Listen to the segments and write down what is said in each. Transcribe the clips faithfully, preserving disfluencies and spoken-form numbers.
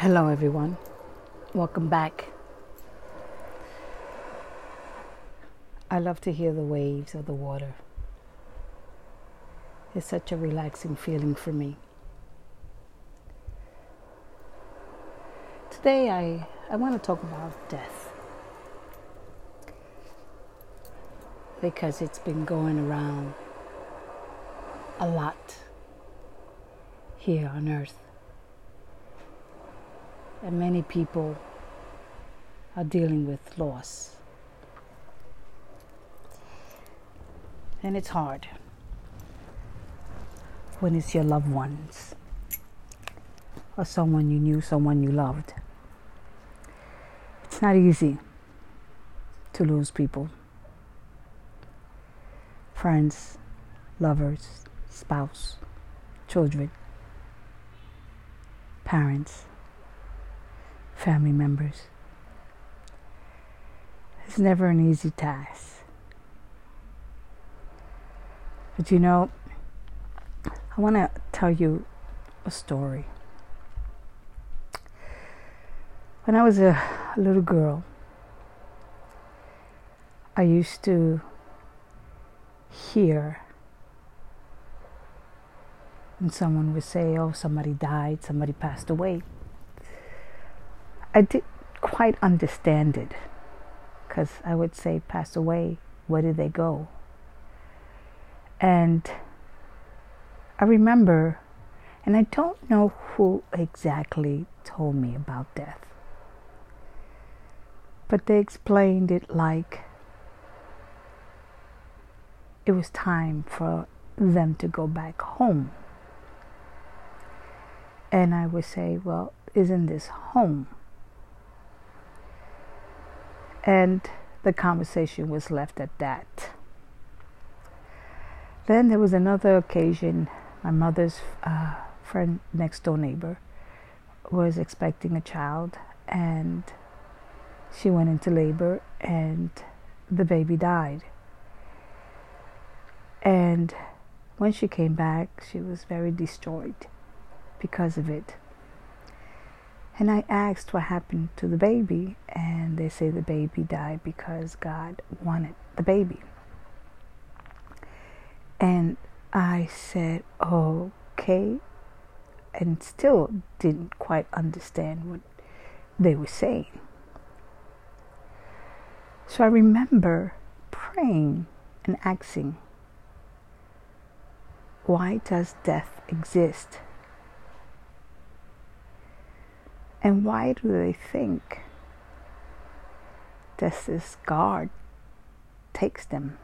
Hello, everyone. Welcome back. I love to hear the waves of the water. It's such a relaxing feeling for me. Today, I, I want to talk about death because it's been going around a lot here on earth. And many people are dealing with loss. And it's hard when it's your loved ones or someone you knew, someone you loved. It's not easy to lose people. Friends, lovers, spouse, children, parents, family members. It's never an easy task. But you know, I want to tell you a story. When I was a little girl, I used to hear when someone would say, oh, somebody died, somebody passed away. I didn't quite understand it because I would say, pass away, where did they go? And I remember, and I don't know who exactly told me about death, but they explained it like it was time for them to go back home. And I would say, well, isn't this home? And the conversation was left at that. Then there was another occasion. My mother's uh, friend, next door neighbor, was expecting a child, and she went into labor, and the baby died. And when she came back, she was very destroyed because of it. And I asked what happened to the baby, and they say the baby died because God wanted the baby. And I said, okay, and still didn't quite understand what they were saying. So I remember praying and asking, why does death exist? And why do they think that this God takes them?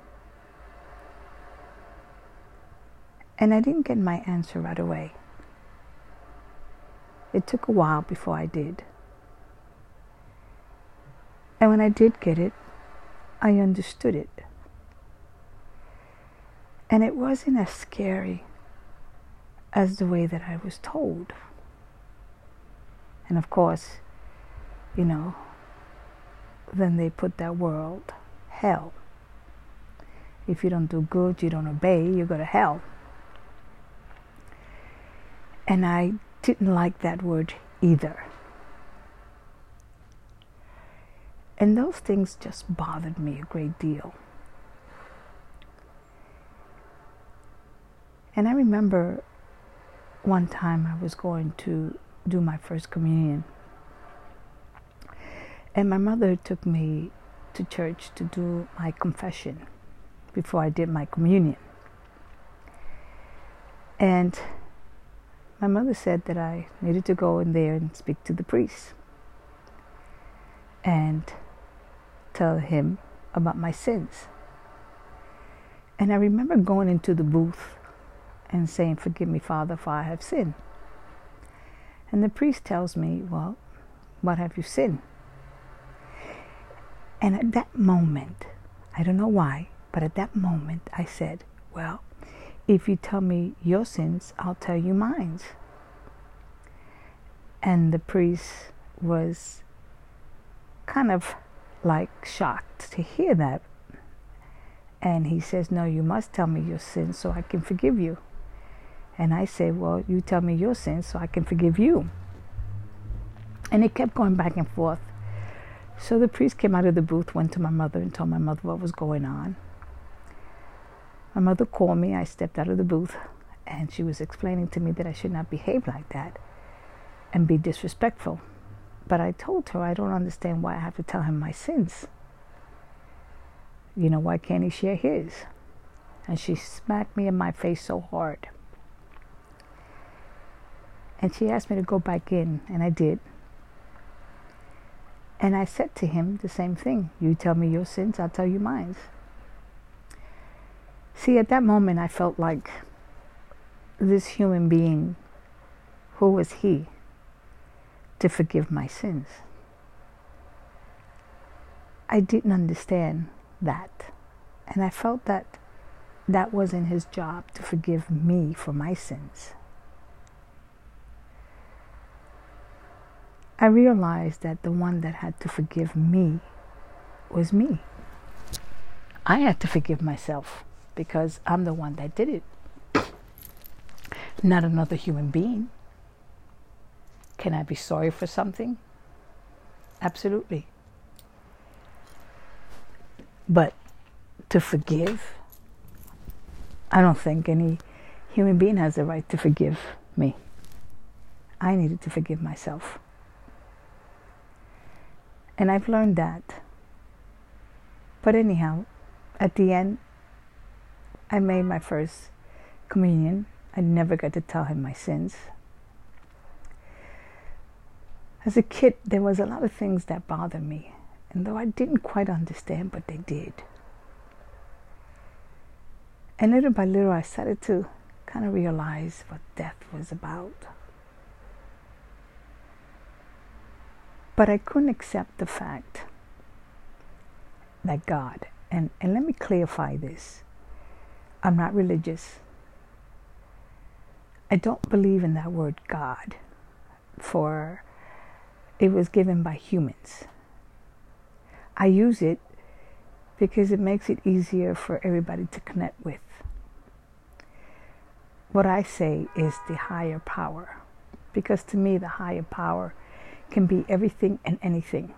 And I didn't get my answer right away. It took a while before I did. And when I did get it, I understood it. And it wasn't as scary as the way that I was told. And of course, you know, then they put that world, hell. If you don't do good, you don't obey, you go to hell. And I didn't like that word either. And those things just bothered me a great deal. And I remember one time I was going to do my first communion, and my mother took me to church to do my confession before I did my communion. And my mother said that I needed to go in there and speak to the priest and tell him about my sins. And I remember going into the booth and saying, forgive me, Father, for I have sinned. And the priest tells me, well, what have you sinned? And at that moment, I don't know why, but at that moment I said, well, if you tell me your sins, I'll tell you mine. And the priest was kind of like shocked to hear that. And he says, no, you must tell me your sins so I can forgive you. And I say, well, you tell me your sins so I can forgive you. And it kept going back and forth. So the priest came out of the booth, went to my mother and told my mother what was going on. My mother called me. I stepped out of the booth, and she was explaining to me that I should not behave like that and be disrespectful. But I told her I don't understand why I have to tell him my sins. You know, why can't he share his? And she smacked me in my face so hard. And she asked me to go back in, and I did. And I said to him the same thing. You tell me your sins, I'll tell you mine. See, at that moment, I felt like this human being, who was he to forgive my sins? I didn't understand that. And I felt that that wasn't his job to forgive me for my sins. I realized that the one that had to forgive me was me. I had to forgive myself because I'm the one that did it, not another human being. Can I be sorry for something? Absolutely. But to forgive, I don't think any human being has the right to forgive me. I needed to forgive myself. And I've learned that. But anyhow, at the end, I made my first communion. I never got to tell him my sins. As a kid, there was a lot of things that bothered me. And though I didn't quite understand, but they did. And little by little, I started to kind of realize what death was about. But I couldn't accept the fact that God, and, and let me clarify this. I'm not religious. I don't believe in that word God, for it was given by humans. I use it because it makes it easier for everybody to connect with. What I say is the higher power, because to me the higher power can be everything and anything.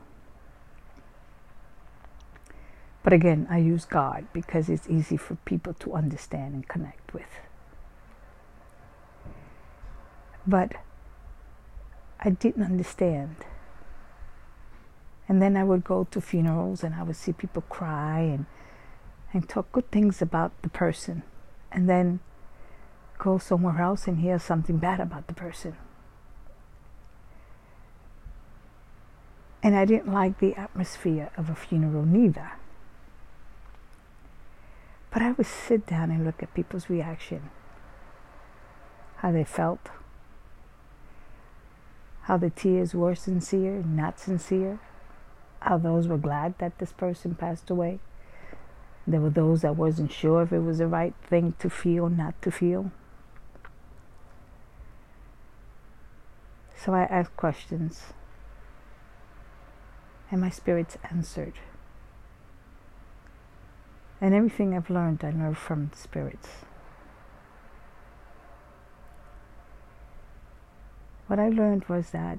But again, I use God because it's easy for people to understand and connect with. But I didn't understand. And then I would go to funerals and I would see people cry and, and talk good things about the person. And then go somewhere else and hear something bad about the person. And I didn't like the atmosphere of a funeral neither. But I would sit down and look at people's reaction. How they felt. How the tears were sincere, not sincere. How those were glad that this person passed away. There were those that wasn't sure if it was the right thing to feel, not to feel. So I asked questions. And my spirits answered. And everything I've learned, I learned from spirits. What I learned was that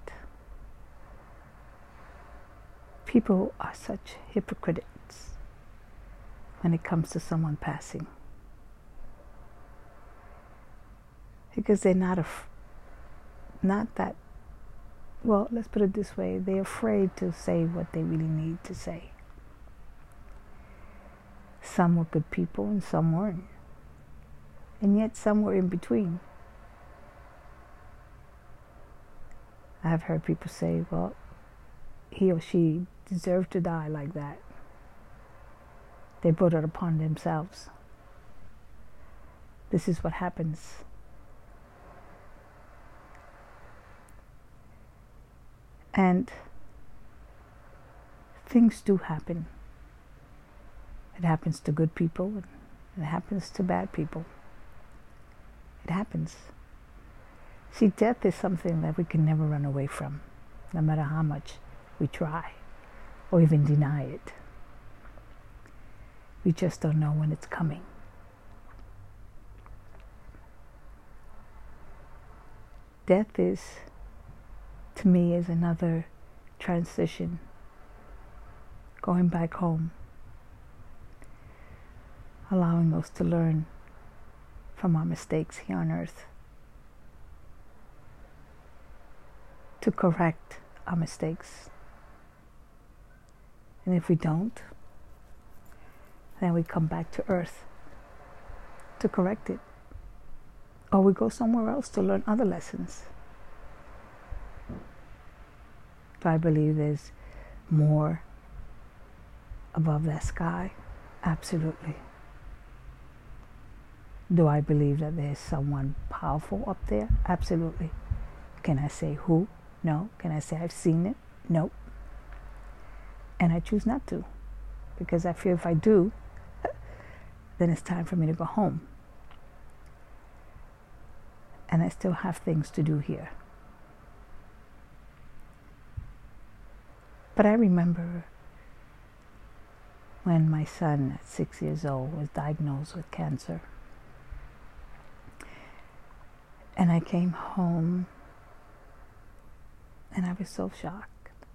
people are such hypocrites when it comes to someone passing. Because they're not, af- not that, well, let's put it this way, they're afraid to say what they really need to say. Some were good people and some weren't. And yet some were in between. I've heard people say, well, he or she deserved to die like that. They brought it upon themselves. This is what happens. And things do happen. It happens to good people, and it happens to bad people. It happens. See, death is something that we can never run away from, no matter how much we try, or even deny it. We just don't know when it's coming. Death is to me is another transition, going back home, allowing us to learn from our mistakes here on earth, to correct our mistakes. And if we don't, then we come back to earth to correct it. Or we go somewhere else to learn other lessons. Do I believe there's more above that sky? Absolutely. Do I believe that there's someone powerful up there? Absolutely. Can I say who? No. Can I say I've seen it? Nope. And I choose not to, because I fear if I do, then it's time for me to go home. And I still have things to do here. But I remember when my son at six years old was diagnosed with cancer. And I came home and I was so shocked.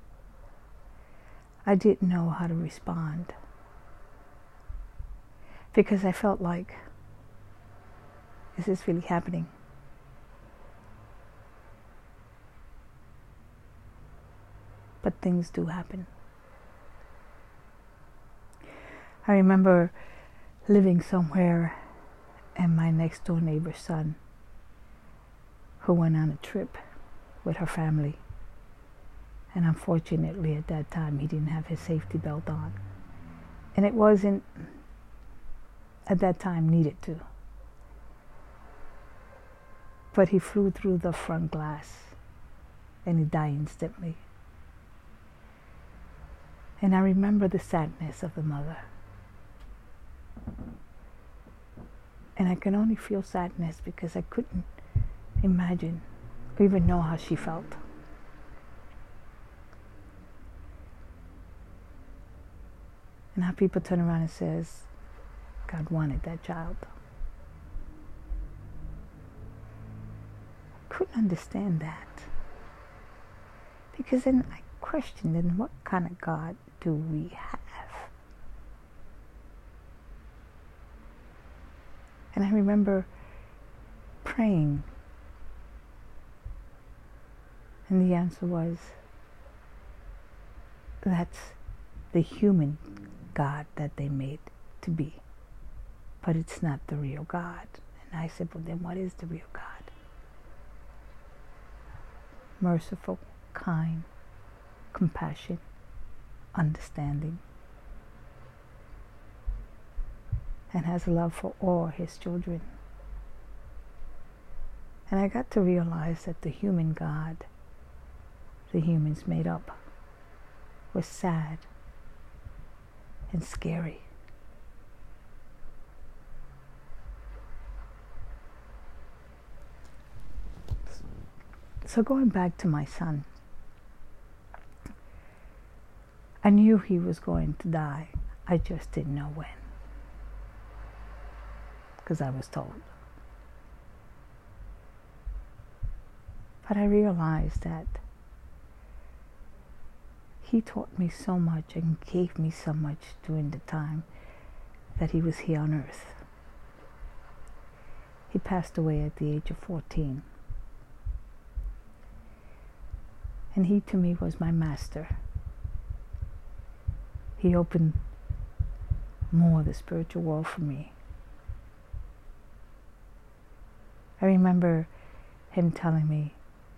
I didn't know how to respond, because I felt like, is this really happening? But things do happen. I remember living somewhere and my next door neighbor's son, who went on a trip with her family. And unfortunately at that time he didn't have his safety belt on. And it wasn't at that time needed to. But he flew through the front glass and he died instantly. And I remember the sadness of the mother. And I can only feel sadness because I couldn't imagine or even know how she felt. And how people turn around and says, God wanted that child. I couldn't understand that. Because then I questioned, then what kind of God do we have? And I remember praying. And the answer was, that's the human God that they made to be. But it's not the real God. And I said, well, then what is the real God? Merciful, kind, compassion, understanding, and has a love for all his children. And I got to realize that the human God the humans made up was sad and scary. So going back to my son, I knew he was going to die. I just didn't know when, because I was told. But I realized that he taught me so much and gave me so much during the time that he was here on earth. He passed away at the age of fourteen. And he to me was my master. He opened more of the spiritual world for me. I remember him telling me,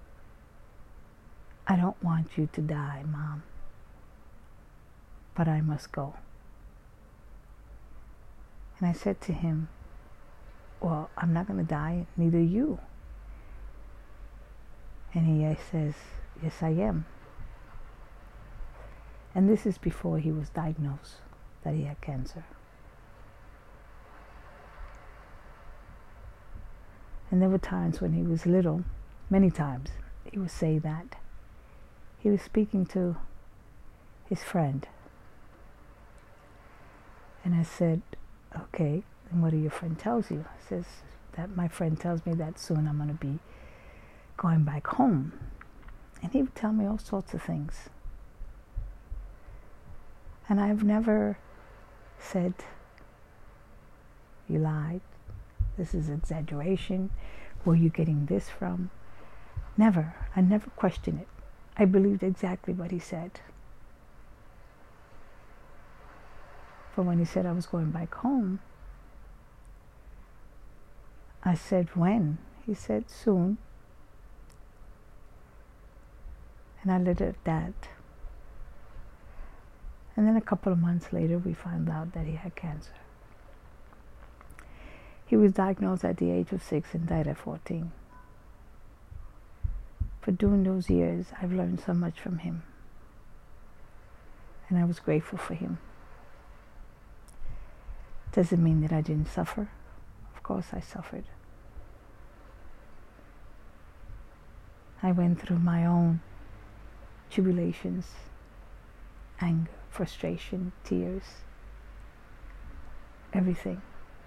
I don't want you to die, Mom, but I must go. And I said to him, well, I'm not going to die, neither you. And he says, yes, I am. And this is before he was diagnosed that he had cancer. And there were times when he was little, many times, he would say that he was speaking to his friend. And I said, okay, then what do your friend tells you? He says that my friend tells me that soon I'm going to be going back home. And he would tell me all sorts of things. And I've never said, you lied, this is exaggeration, where are you getting this from? Never. I never questioned it. I believed exactly what he said. But when he said I was going back home, I said, when? He said, soon. And I let it at that. And then a couple of months later, we found out that he had cancer. He was diagnosed at the age of six and died at fourteen. But during those years, I've learned so much from him. And I was grateful for him. Doesn't mean that I didn't suffer. Of course I suffered. I went through my own tribulations, anger, frustration, tears, everything.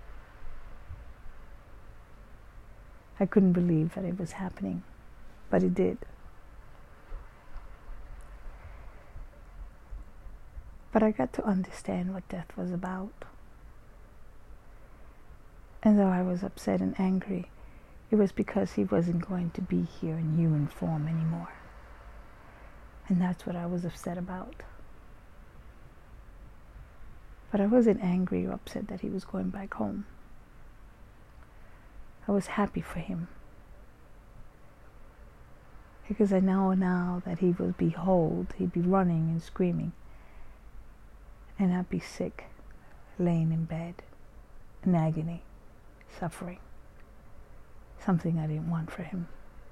I couldn't believe that it was happening, but it did. But I got to understand what death was about. And though I was upset and angry, it was because he wasn't going to be here in human form anymore. And that's what I was upset about. But I wasn't angry or upset that he was going back home. I was happy for him. Because I know now that he would be whole, he'd be running and screaming. And I'd be sick, laying in bed, in agony, suffering. Something I didn't want for him.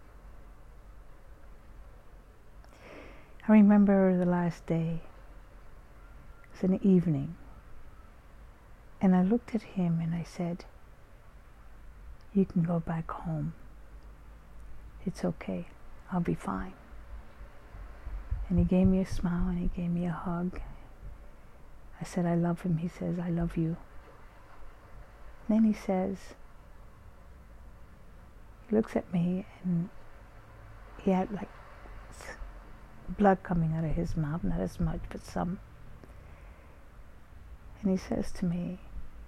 I remember the last day. It was in the evening. And I looked at him and I said, you can go back home. It's okay. I'll be fine. And he gave me a smile and he gave me a hug. I said, I love him. He says, I love you. And then he says, he looks at me and he had like blood coming out of his mouth, not as much, but some. And he says to me,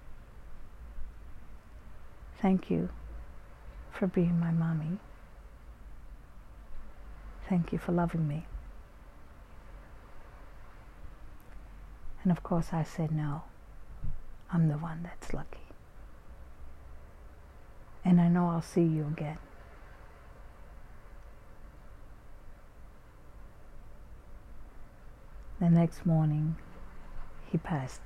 thank you for being my mommy. Thank you for loving me. And of course I said, no, I'm the one that's lucky. And I know I'll see you again. The next morning, he passed.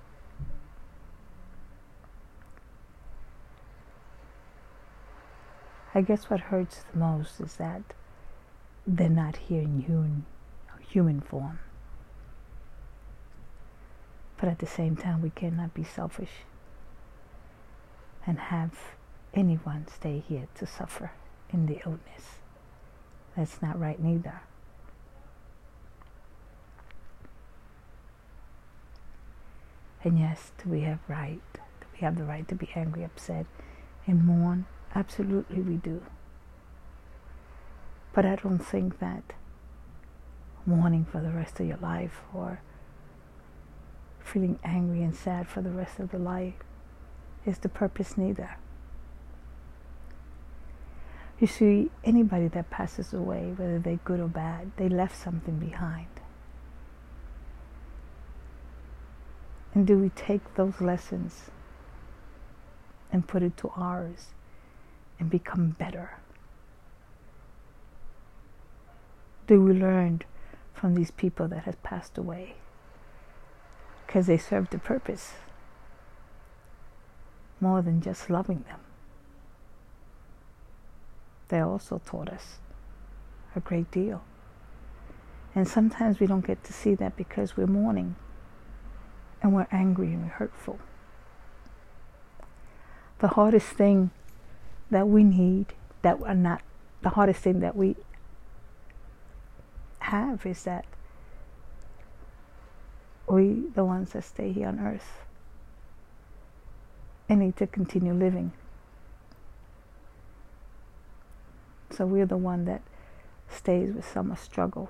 I guess what hurts the most is that they're not here in human, human form. But at the same time, we cannot be selfish and have anyone stay here to suffer in the illness. That's not right neither. And yes, do we have right? Do we have the right to be angry, upset, and mourn? Absolutely we do. But I don't think that mourning for the rest of your life or feeling angry and sad for the rest of the life is the purpose neither. You see, anybody that passes away, whether they're good or bad, they left something behind. And do we take those lessons and put it to ours and become better? Do we learn from these people that have passed away? Because they served a purpose more than just loving them. They also taught us a great deal. And sometimes we don't get to see that because we're mourning and we're angry and we're hurtful. The hardest thing that we need, that are not, the hardest thing that we have is that we, the ones that stay here on earth, and need to continue living. So we're the one that stays with so much struggle.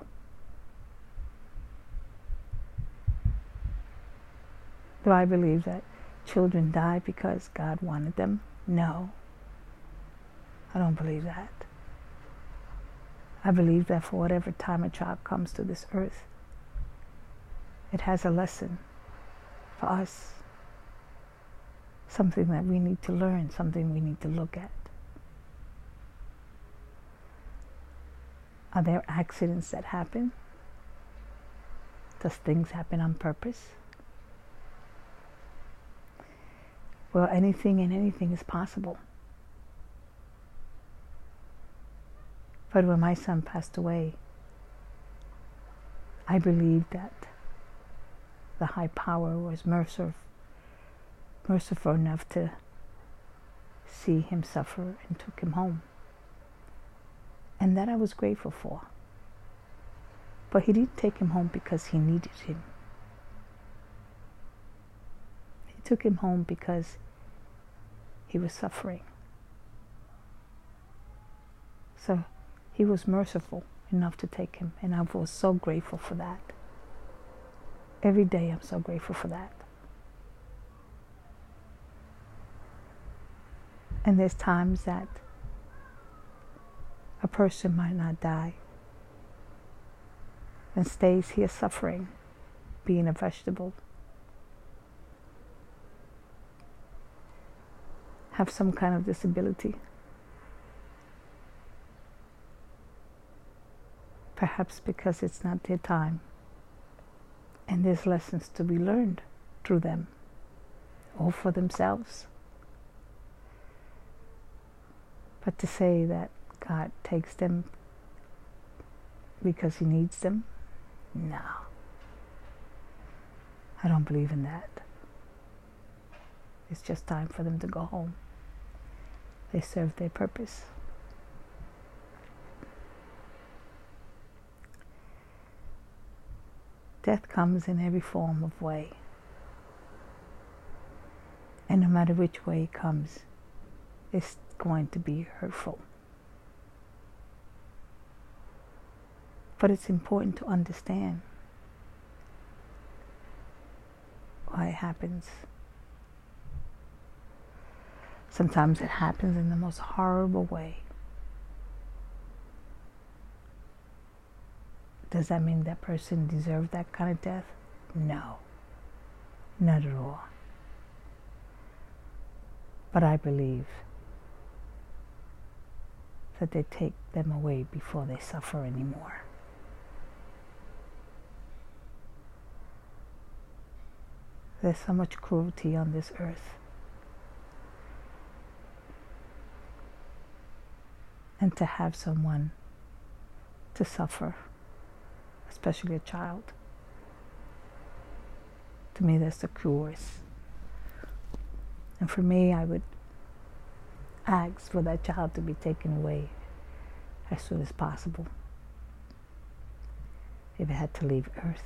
Do I believe that children die because God wanted them? No. I don't believe that. I believe that for whatever time a child comes to this earth, it has a lesson for us. Something that we need to learn, something we need to look at. Are there accidents that happen? Does things happen on purpose? Well, anything and anything is possible. But when my son passed away, I believed that the high power was merciful, merciful enough to see him suffer and took him home. And that I was grateful for. But he didn't take him home because he needed him. He took him home because he was suffering. So he was merciful enough to take him, and I was so grateful for that. Every day I'm so grateful for that. And there's times that a person might not die and stays here suffering, being a vegetable, have some kind of disability. Perhaps because it's not their time, and there's lessons to be learned through them, or for themselves. But to say that God takes them because he needs them, no. I don't believe in that. It's just time for them to go home. They served their purpose. Death comes in every form of way. And no matter which way it comes, it's going to be hurtful. But it's important to understand why it happens. Sometimes it happens in the most horrible way. Does that mean that person deserved that kind of death? No, not at all. But I believe that they take them away before they suffer anymore. There's so much cruelty on this earth. And to have someone to suffer, especially a child, to me that's the cruelest. And for me, I would ask for that child to be taken away as soon as possible, if it had to leave Earth.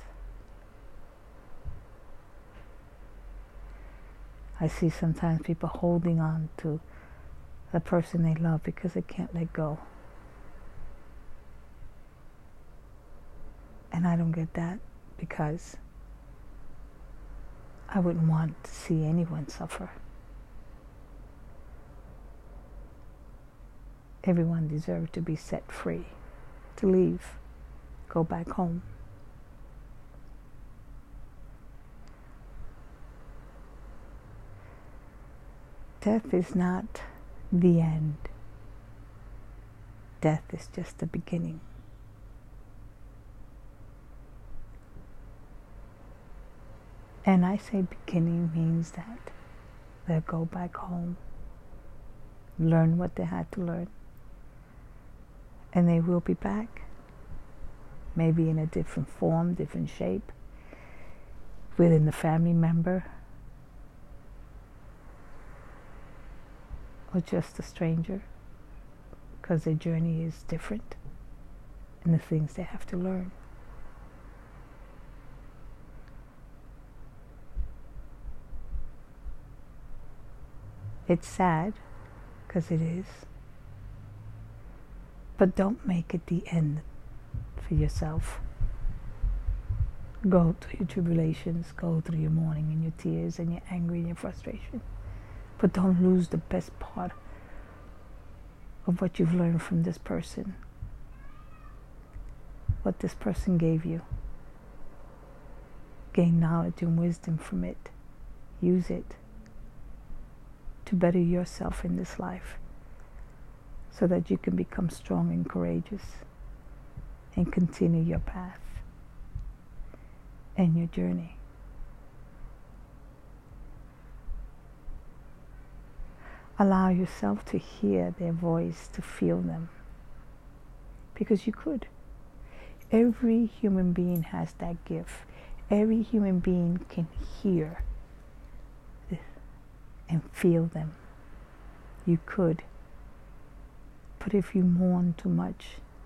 I see sometimes people holding on to the person they love because they can't let go. And I don't get that, because I wouldn't want to see anyone suffer. Everyone deserves to be set free, to leave, go back home. Death is not the end. Death is just the beginning. And I say beginning means that they'll go back home, learn what they had to learn, and they will be back, maybe in a different form, different shape, within the family member, or just a stranger, because their journey is different and the things they have to learn. It's sad, because it is. But don't make it the end for yourself. Go through your tribulations, go through your mourning and your tears and your anger and your frustration. But don't lose the best part of what you've learned from this person. What this person gave you. Gain knowledge and wisdom from it. Use it to better yourself in this life so that you can become strong and courageous and continue your path and your journey. Allow yourself to hear their voice, to feel them, because you could. Every human being has that gift. Every human being can hear and feel them. You could. But if you mourn too much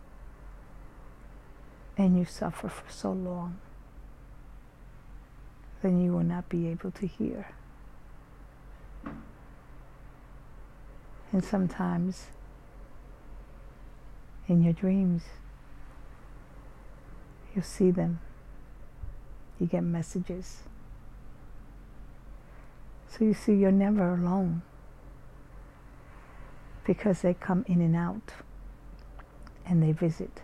and you suffer for so long, then you will not be able to hear. And sometimes in your dreams, you'll see them. You get messages. So you see, you're never alone, because they come in and out and they visit.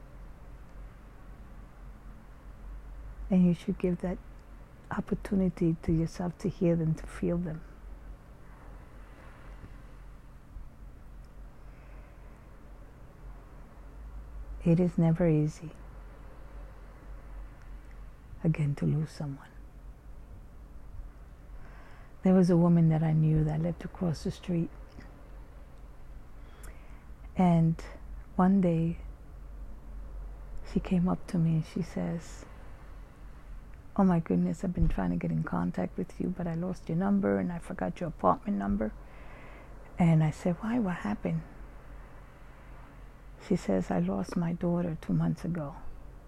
And you should give that opportunity to yourself to hear them, to feel them. It is never easy, again, to lose someone. There was a woman that I knew that lived across the street. And one day, she came up to me and she says, "Oh my goodness, I've been trying to get in contact with you, but I lost your number and I forgot your apartment number." And I said, "Why? What happened?" She says, "I lost my daughter two months ago."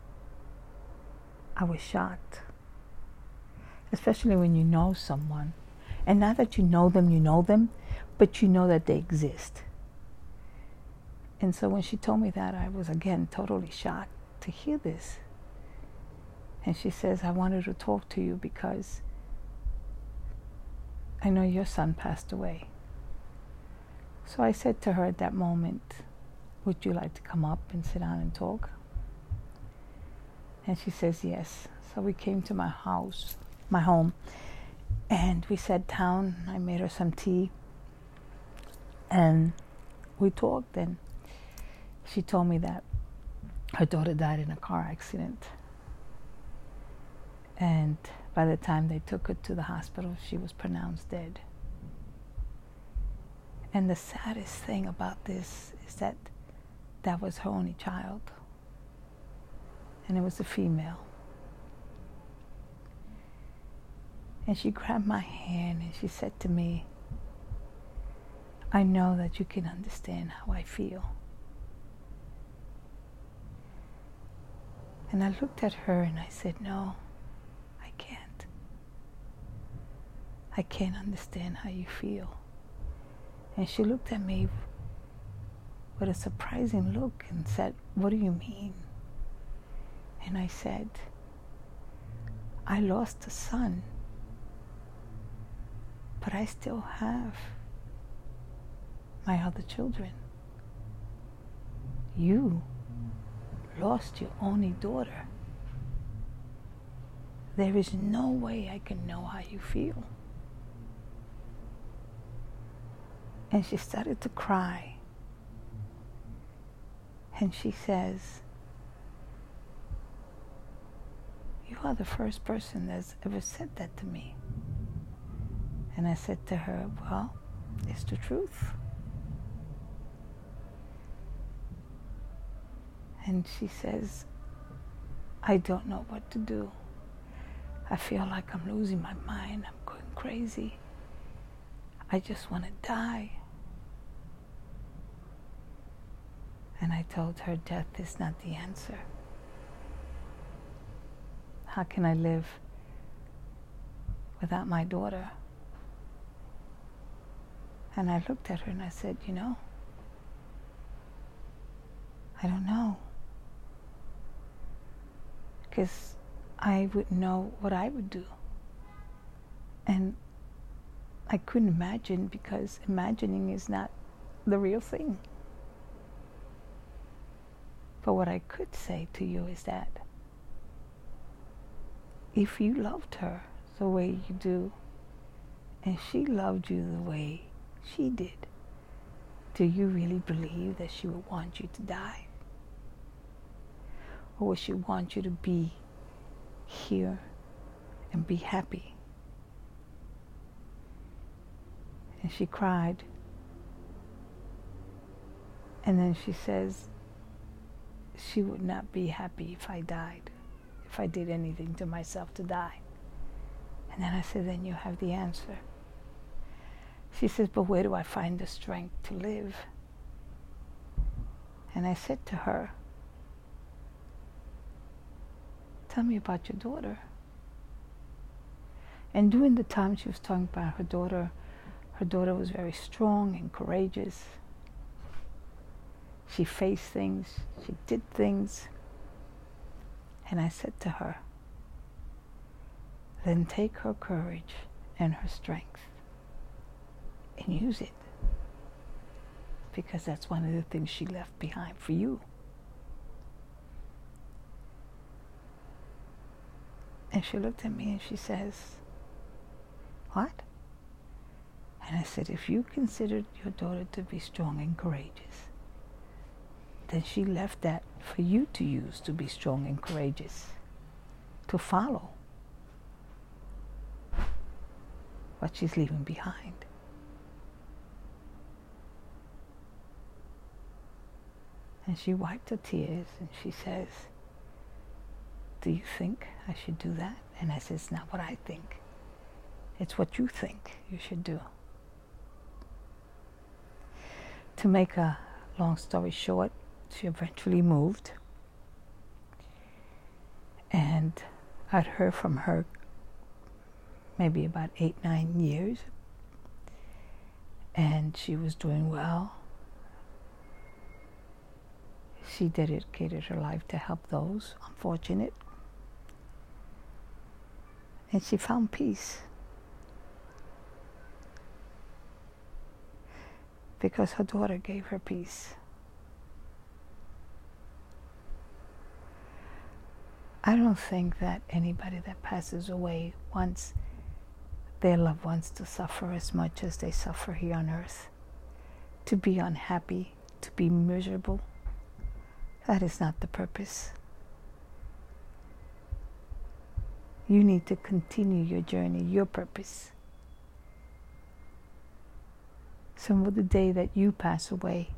I was shocked. Especially when you know someone. And not that you know them, you know them, but you know that they exist. And so when she told me that, I was again totally shocked to hear this. And she says, "I wanted to talk to you because I know your son passed away." So I said to her at that moment, "Would you like to come up and sit down and talk?" And she says yes. So we came to my house, my home, and we sat down. I made her some tea, and we talked. And she told me that her daughter died in a car accident. And by the time they took her to the hospital, she was pronounced dead. And the saddest thing about this is that that was her only child. And it was a female. And she grabbed my hand and she said to me, "I know that you can understand how I feel." And I looked at her and I said, "No, I can't. I can't understand how you feel." And she looked at me with a surprising look and said, "What do you mean?" And I said, "I lost a son, but I still have my other children. You lost your only daughter. There is no way I can know how you feel." And she started to cry. And she says, "You are the first person that's ever said that to me." And I said to her, "Well, it's the truth." And she says, "I don't know what to do. I feel like I'm losing my mind. I'm going crazy. I just want to die." And I told her, death is not the answer. How can I live without my daughter? And I looked at her and I said, "You know, I don't know. Because I wouldn't know what I would do. And I couldn't imagine, because imagining is not the real thing. But what I could say to you is that if you loved her the way you do, and she loved you the way she did, do you really believe that she would want you to die? Or would she want you to be here and be happy? And she cried. And then she says she would not be happy if I died, if I did anything to myself to die. And then I said, then you have the answer. She says, but where do I find the strength to live? And I said to her, tell me about your daughter. And during the time she was talking about her daughter, her daughter was very strong and courageous. She faced things, she did things. And I said to her, then take her courage and her strength and use it. Because that's one of the things she left behind for you. And she looked at me and she says, what? And I said, if you considered your daughter to be strong and courageous, then she left that for you to use to be strong and courageous, to follow what she's leaving behind. And she wiped her tears and she says, do you think I should do that? And I said, it's not what I think. It's what you think you should do. To make a long story short, she eventually moved. And I'd heard from her maybe about eight, nine years. And she was doing well. She dedicated her life to help those unfortunate. And she found peace. Because her daughter gave her peace. I don't think that anybody that passes away wants their loved ones to suffer as much as they suffer here on earth. To be unhappy, to be miserable. That is not the purpose. You need to continue your journey, your purpose. So for the day that you pass away,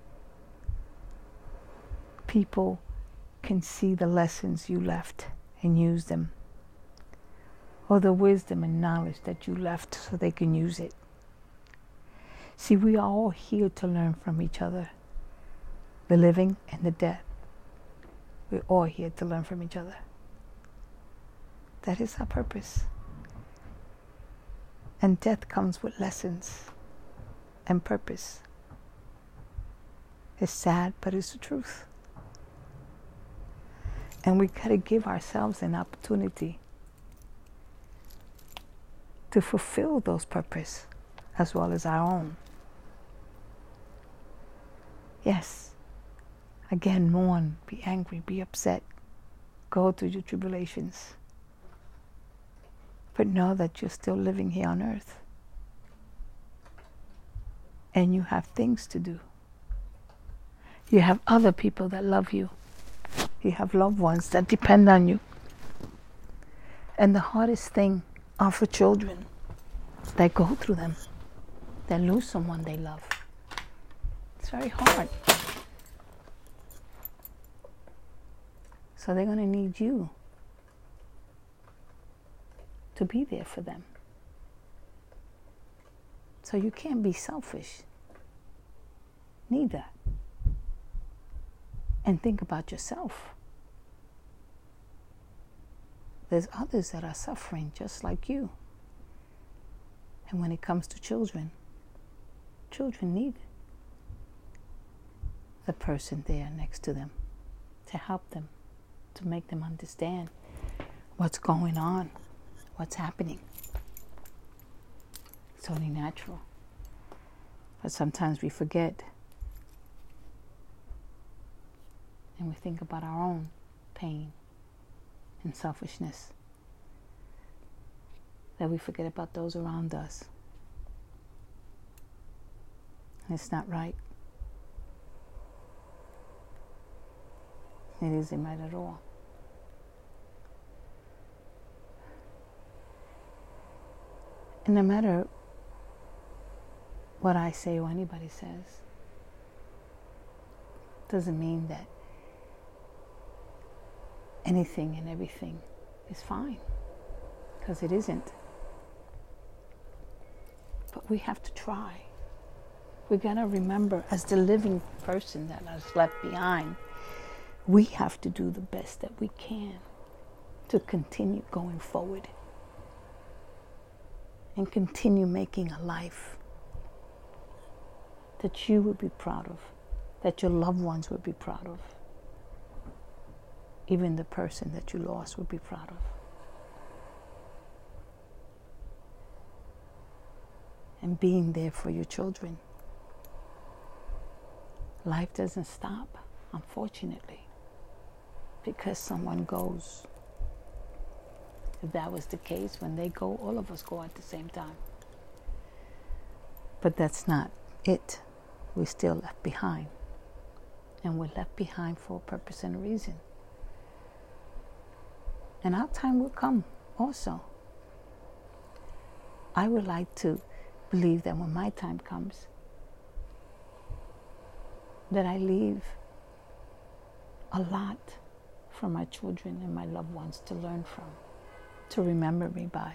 people can see the lessons you left and use them, or the wisdom and knowledge that you left so they can use it. See, we are all here to learn from each other, the living and the dead. We're all here to learn from each other. That is our purpose. And death comes with lessons and purpose. It's sad, but it's the truth. And we gotta give ourselves an opportunity to fulfill those purposes as well as our own. Yes, again, mourn, be angry, be upset, go through your tribulations. But know that you're still living here on earth. And you have things to do. You have other people that love you. You have loved ones that depend on you. And the hardest thing are for children that go through them, that lose someone they love. It's very hard. So they're going to need you to be there for them. So you can't be selfish. Neither. And think about yourself. There's others that are suffering just like you. And when it comes to children, children need the person there next to them, to help them, to make them understand what's going on, what's happening. It's only natural. But sometimes we forget and we think about our own pain and selfishness, that we forget about those around us. And it's not right. It isn't right at all. And no matter what I say or anybody says, doesn't mean that anything and everything is fine, because it isn't. But we have to try. We gotta remember, as the living person that is left behind, we have to do the best that we can to continue going forward and continue making a life that you would be proud of, that your loved ones would be proud of. Even the person that you lost would be proud of. And being there for your children. Life doesn't stop, unfortunately, because someone goes. If that was the case, when they go, all of us go at the same time. But that's not it. We're still left behind. And we're left behind for a purpose and a reason. And our time will come also. I would like to believe that when my time comes, that I leave a lot for my children and my loved ones to learn from, to remember me by,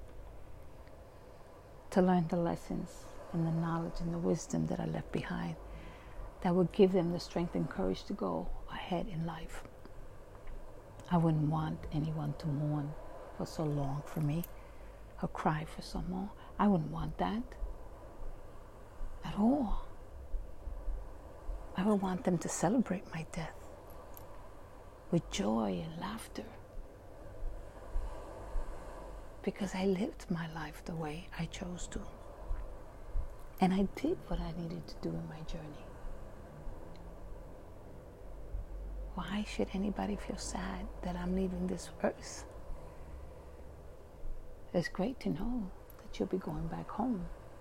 to learn the lessons and the knowledge and the wisdom that I left behind, that would give them the strength and courage to go ahead in life. I wouldn't want anyone to mourn for so long for me, or cry for so long. I wouldn't want that at all. I would want them to celebrate my death with joy and laughter, because I lived my life the way I chose to. And I did what I needed to do in my journey. Why should anybody feel sad that I'm leaving this earth? It's great to know that you'll be going back home.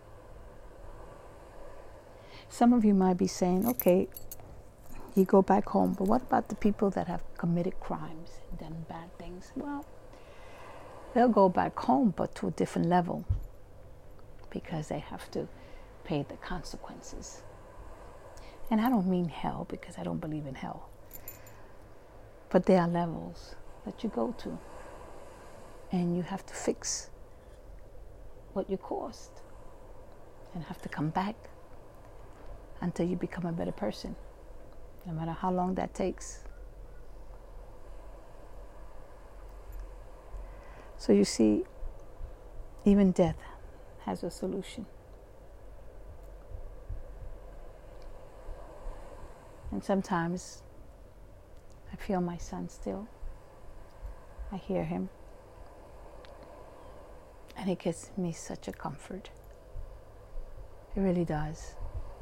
Some of you might be saying, okay, you go back home, but what about the people that have committed crimes, done bad things? Well, they'll go back home, but to a different level, because they have to pay the consequences. And I don't mean hell, because I don't believe in hell. But there are levels that you go to, and you have to fix what you caused, and have to come back until you become a better person, no matter how long that takes. So you see, even death has a solution. And sometimes I feel my son still. I hear him. And it gives me such a comfort. It really does.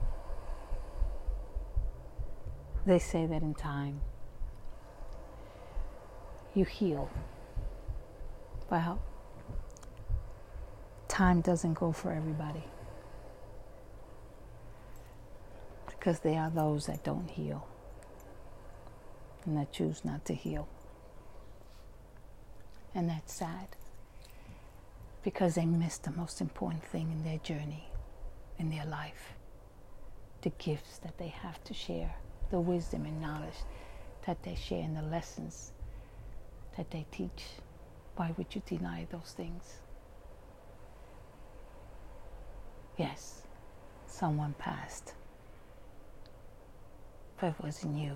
They say that in time you heal. Well, time doesn't go for everybody, because there are those that don't heal and that choose not to heal. And that's sad, because they miss the most important thing in their journey, in their life, the gifts that they have to share, the wisdom and knowledge that they share, and the lessons that they teach. Why would you deny those things? Yes, someone passed, but it wasn't you.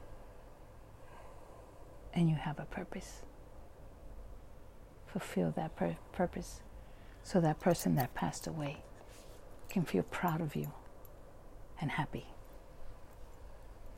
And you have a purpose. Fulfill that pur- purpose so that person that passed away can feel proud of you and happy.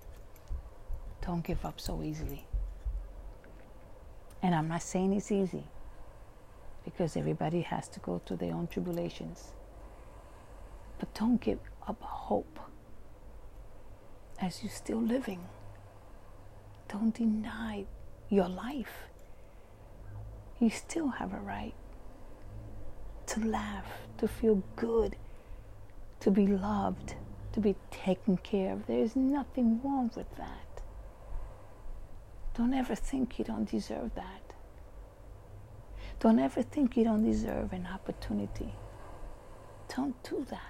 Don't give up so easily. And I'm not saying it's easy, because everybody has to go through their own tribulations. But don't give up hope as you're still living. Don't deny your life. You still have a right to laugh, to feel good, to be loved, to be taken care of. There is nothing wrong with that. Don't ever think you don't deserve that. Don't ever think you don't deserve an opportunity. Don't do that.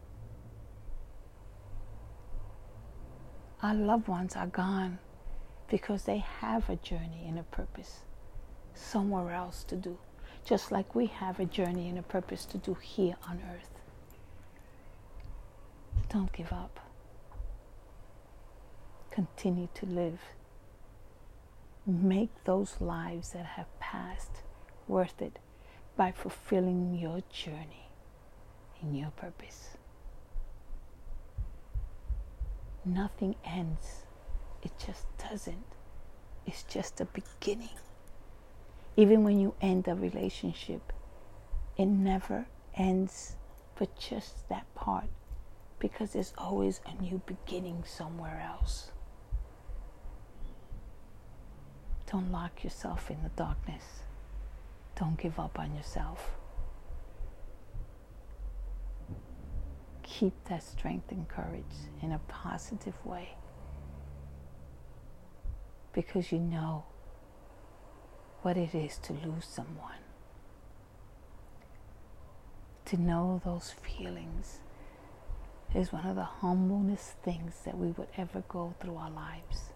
Our loved ones are gone because they have a journey and a purpose somewhere else to do, just like we have a journey and a purpose to do here on earth. Don't give up. Continue to live. Make those lives that have passed worth it by fulfilling your journey and your purpose. Nothing ends. It just doesn't. It's just a beginning. Even when you end a relationship, it never ends, but just that part, because there's always a new beginning somewhere else. Don't lock yourself in the darkness. Don't give up on yourself. Keep that strength and courage in a positive way, because you know what it is to lose someone. To know those feelings is one of the humblest things that we would ever go through our lives.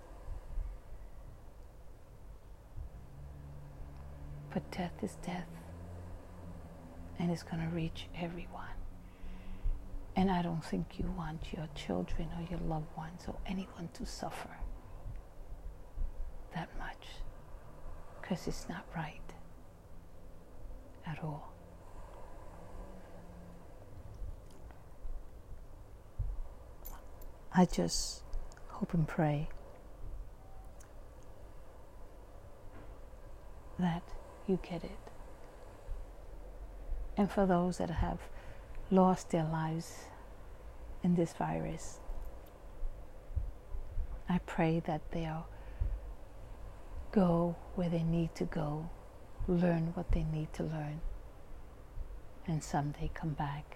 But death is death, and it's going to reach everyone. And I don't think you want your children or your loved ones or anyone to suffer that much, because it's not right at all. I just hope and pray that you get it. And for those that have lost their lives in this virus, I pray that they'll go where they need to go, learn what they need to learn, and someday come back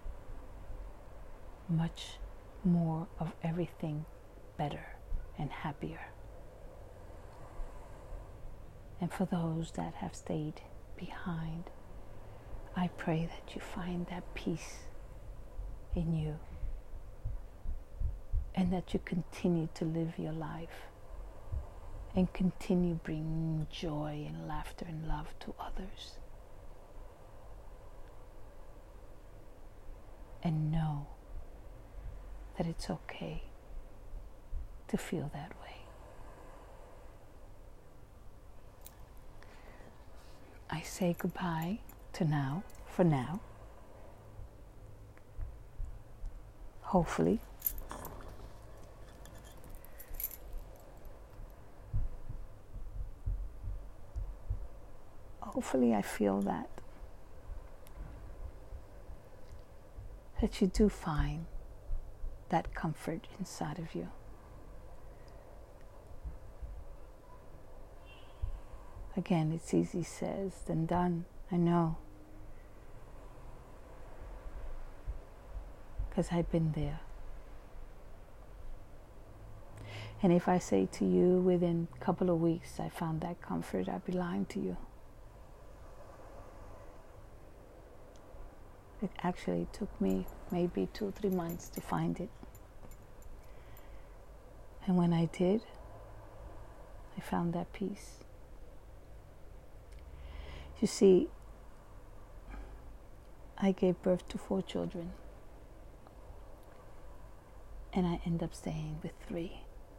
much more of everything better and happier. And for those that have stayed behind, I pray that you find that peace in you, and that you continue to live your life and continue bringing joy and laughter and love to others. And know that it's okay to feel that way. I say goodbye to now, for now. Hopefully, hopefully I feel that, that you do find that comfort inside of you. Again, it's easy says than done, I know. Because I've been there. And if I say to you within a couple of weeks I found that comfort, I'd be lying to you. It actually took me maybe two, three months to find it. And when I did, I found that peace. You see, I gave birth to four children, and I end up staying with three.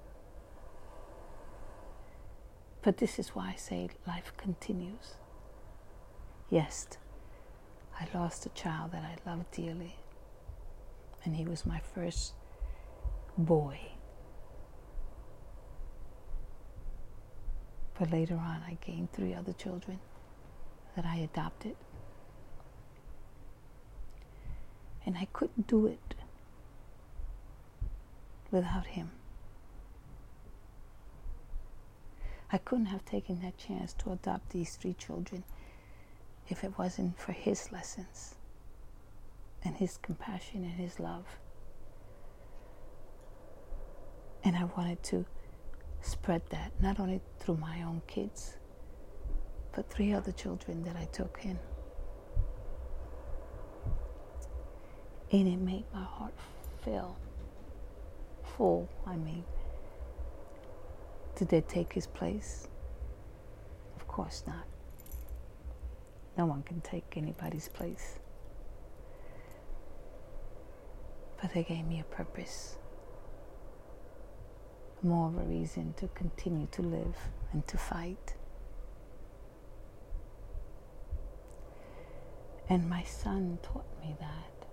But this is why I say life continues. Yes, I lost a child that I loved dearly, and he was my first boy. But later on, I gained three other children that I adopted. And I couldn't do it without him. I couldn't have taken that chance to adopt these three children if it wasn't for his lessons and his compassion and his love. And I wanted to spread that, not only through my own kids, but three other children that I took in. And it made my heart fill, full, I mean. Did they take his place? Of course not. No one can take anybody's place. But they gave me a purpose. More of a reason to continue to live and to fight. And my son taught me that.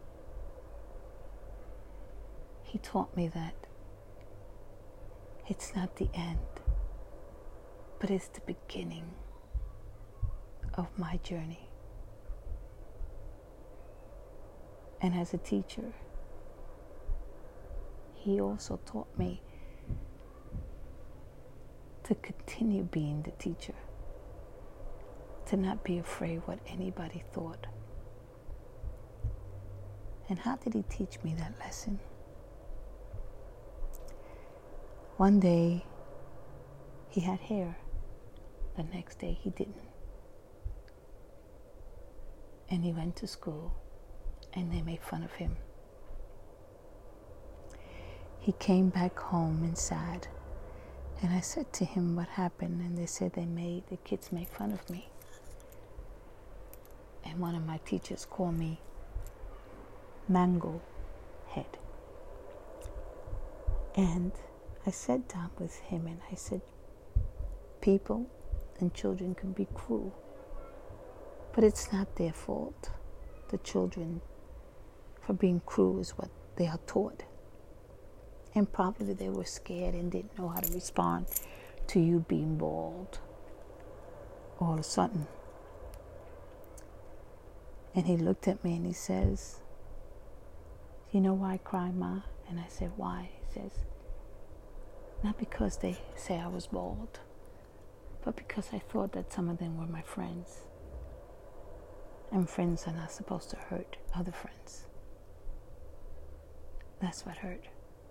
He taught me that it's not the end, but it's the beginning of my journey. And as a teacher, he also taught me to continue being the teacher, to not be afraid what anybody thought. And how did he teach me that lesson? One day, he had hair. The next day, he didn't. And he went to school, and they made fun of him. He came back home and sad. And I said to him, what happened? And they said they made, the kids made fun of me. And one of my teachers called me Mango Head. And I sat down with him and I said, people and children can be cruel, but it's not their fault. The children, for being cruel, is what they are taught. And probably they were scared and didn't know how to respond to you being bald all of a sudden. And he looked at me and he says, you know why I cry, Ma? And I said, why? He says, not because they say I was bald, but because I thought that some of them were my friends. And friends are not supposed to hurt other friends. That's what hurt.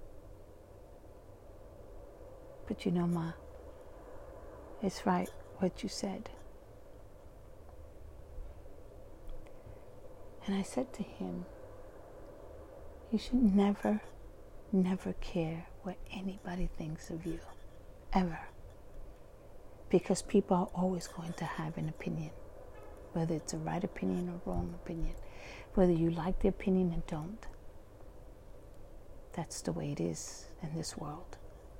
But you know, Ma, it's right what you said. And I said to him, you should never, never care what anybody thinks of you, ever. Because people are always going to have an opinion, whether it's a right opinion or wrong opinion, whether you like the opinion or don't. That's the way it is in this world.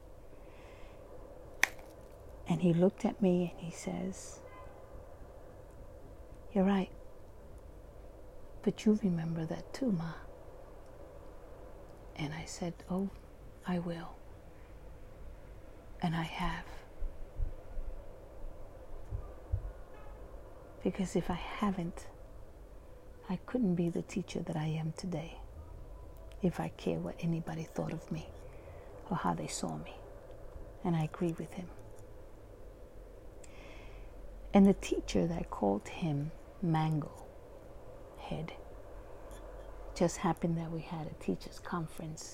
And he looked at me and he says, you're right, but you remember that too, Ma. And I said, oh, I will. And I have. Because if I haven't, I couldn't be the teacher that I am today if I care what anybody thought of me or how they saw me. And I agree with him. And the teacher that called him Mango Head, just happened that we had a teacher's conference.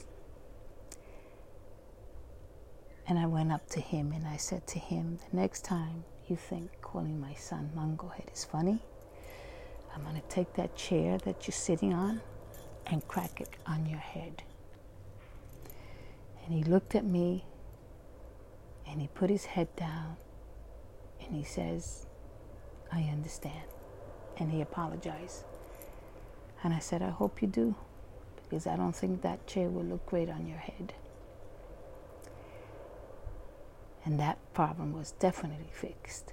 And I went up to him and I said to him, the next time you think calling my son Mango Head is funny, I'm going to take that chair that you're sitting on and crack it on your head. And he looked at me and he put his head down and he says, I understand. And he apologized. And I said, I hope you do, because I don't think that chair will look great on your head. And that problem was definitely fixed.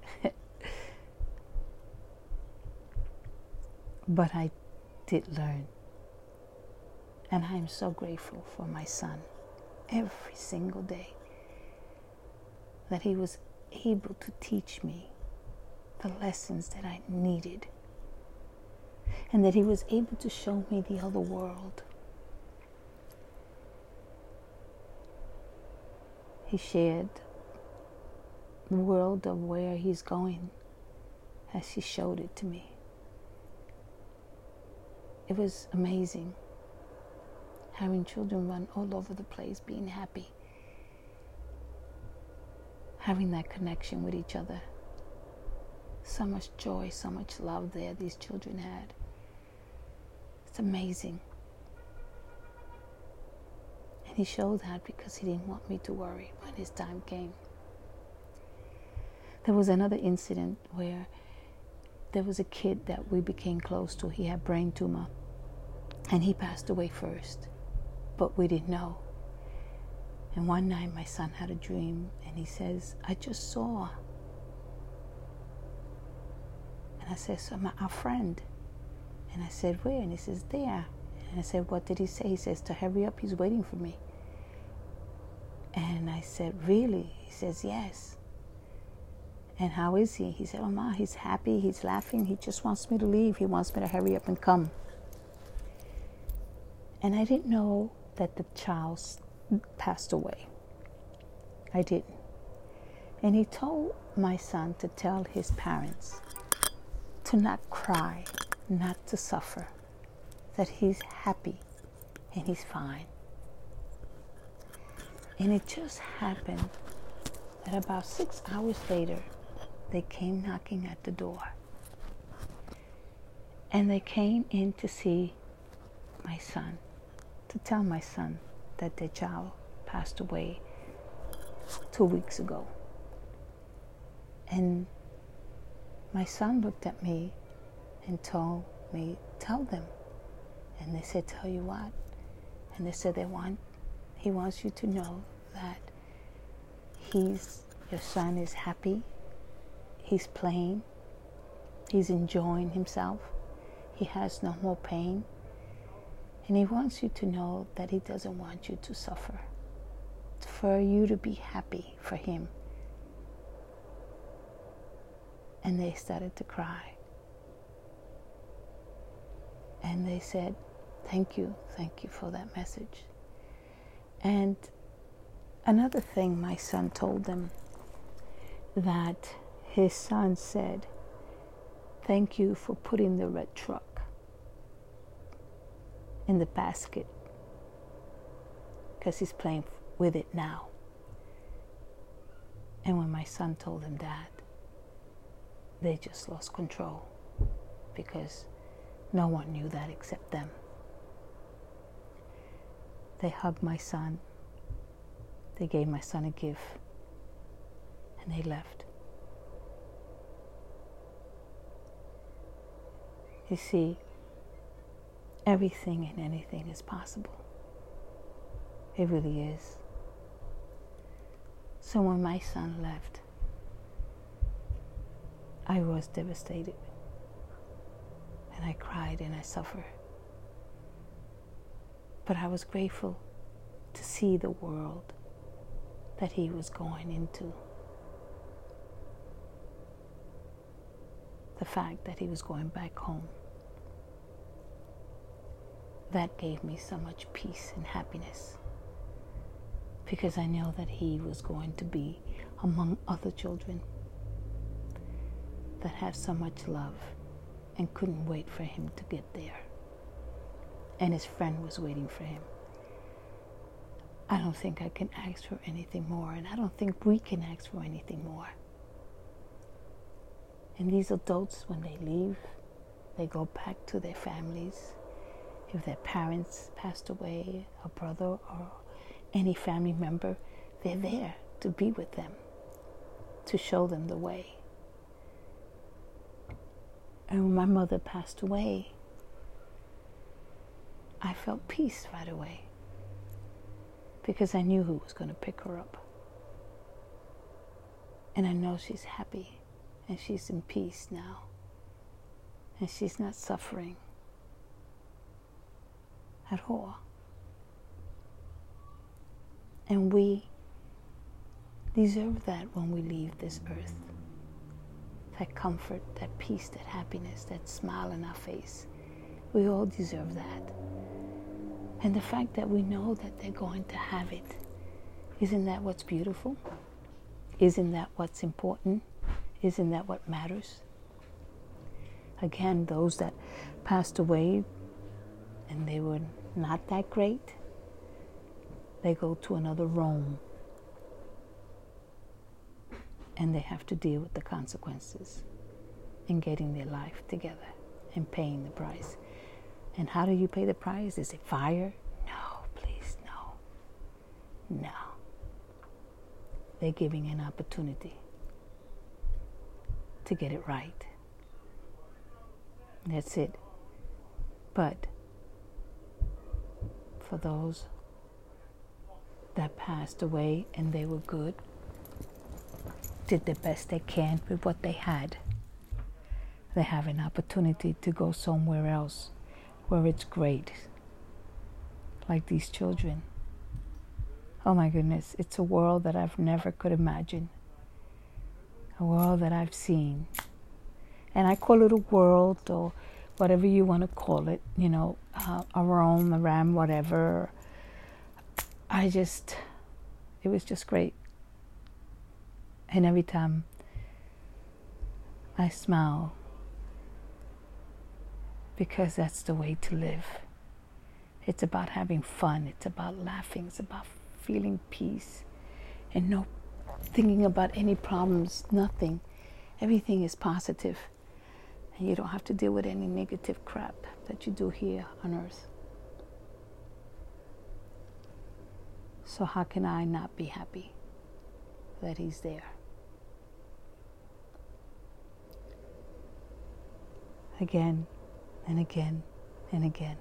But I did learn. And I am so grateful for my son every single day that he was able to teach me the lessons that I needed, and that he was able to show me the other world. He shared the world of where he's going as he showed it to me. It was amazing having children run all over the place, being happy, having that connection with each other. So much joy, so much love there these children had. It's amazing. And he showed that because he didn't want me to worry when his time came. There was another incident where there was a kid that we became close to. He had brain tumor, and he passed away first, but we didn't know. And one night my son had a dream, and he says, I just saw. And I said, so my, our friend. And I said, where? And he says, there. And I said, what did he say? He says, to hurry up, he's waiting for me. And I said, really? He says, yes. And how is he? He said, oh, Ma, he's happy, he's laughing, he just wants me to leave. He wants me to hurry up and come. And I didn't know that the child passed away. I didn't. And he told my son to tell his parents to not cry, not to suffer, that he's happy and he's fine. And it just happened that about six hours later, they came knocking at the door. And they came in to see my son, to tell my son that their child passed away two weeks ago. And my son looked at me and told me, tell them. And they said, tell you what? And they said, they want, he wants you to know that he's, your son is happy, he's playing, he's enjoying himself, he has no more pain, and he wants you to know that he doesn't want you to suffer, for you to be happy for him. And they started to cry. And they said, thank you, thank you for that message. And another thing my son told them, that his son said, thank you for putting the red truck in the basket, because he's playing with it now. And when my son told him that, they just lost control, because no one knew that except them. They hugged my son, they gave my son a gift, and they left. You see, everything and anything is possible. It really is. So when my son left, I was devastated. And I cried and I suffered. But I was grateful to see the world that he was going into. The fact that he was going back home. That gave me so much peace and happiness, because I know that he was going to be among other children that have so much love and couldn't wait for him to get there. And his friend was waiting for him. I don't think I can ask for anything more, and I don't think we can ask for anything more. And these adults, when they leave, they go back to their families. If their parents passed away, a brother or any family member, they're there to be with them, to show them the way. And when my mother passed away, I felt peace right away, because I knew who was going to pick her up. And I know she's happy, and she's in peace now, and she's not suffering at all. And we deserve that when we leave this earth. That comfort, that peace, that happiness, that smile on our face. We all deserve that. And the fact that we know that they're going to have it, isn't that what's beautiful? Isn't that what's important? Isn't that what matters? Again, those that passed away and they were not that great, they go to another realm and they have to deal with the consequences in getting their life together and paying the price. And how do you pay the price? Is it fire? No, please, no. No. They're giving an opportunity to get it right. That's it. But for those that passed away and they were good, did the best they can with what they had, they have an opportunity to go somewhere else where it's great. Like these children. Oh my goodness, it's a world that I've never could imagine. A world that I've seen. And I call it a world, or whatever you want to call it, you know, uh, a realm, a ram, whatever. I just, it was just great. And every time I smile, because that's the way to live. It's about having fun. It's about laughing. It's about feeling peace and no thinking about any problems, nothing. Everything is positive. And you don't have to deal with any negative crap that you do here on earth. So how can I not be happy that he's there? Again and again and again.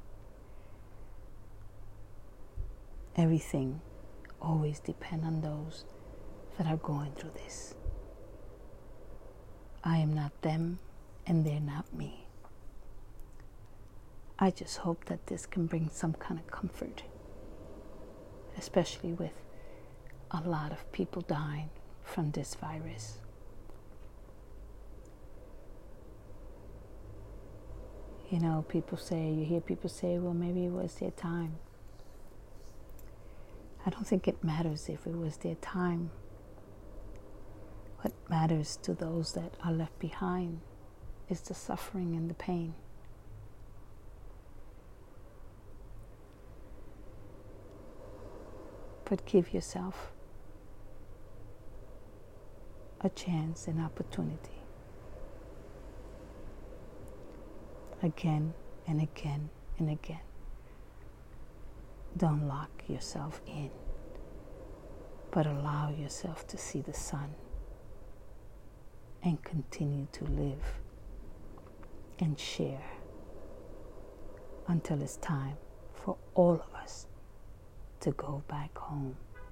Everything always depends on those that are going through this. I am not them and they're not me. I just hope that this can bring some kind of comfort, especially with a lot of people dying from this virus. You know, people say, you hear people say, well, maybe it was their time. I don't think it matters if it was their time. What matters to those that are left behind is the suffering and the pain. But give yourself a chance, an opportunity. Again and again and again. Don't lock yourself in, but allow yourself to see the sun and continue to live and share until it's time for all of us to go back home.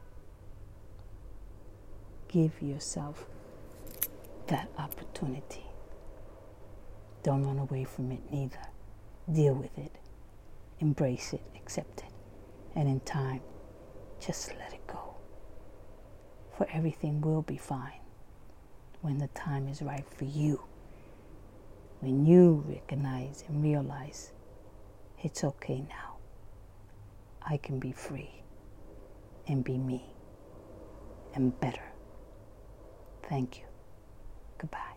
Give yourself that opportunity. Don't run away from it neither. Deal with it. Embrace it. Accept it. And in time, just let it go. For everything will be fine when the time is right for you. When you recognize and realize it's okay now. I can be free and be me and better. Thank you. Goodbye.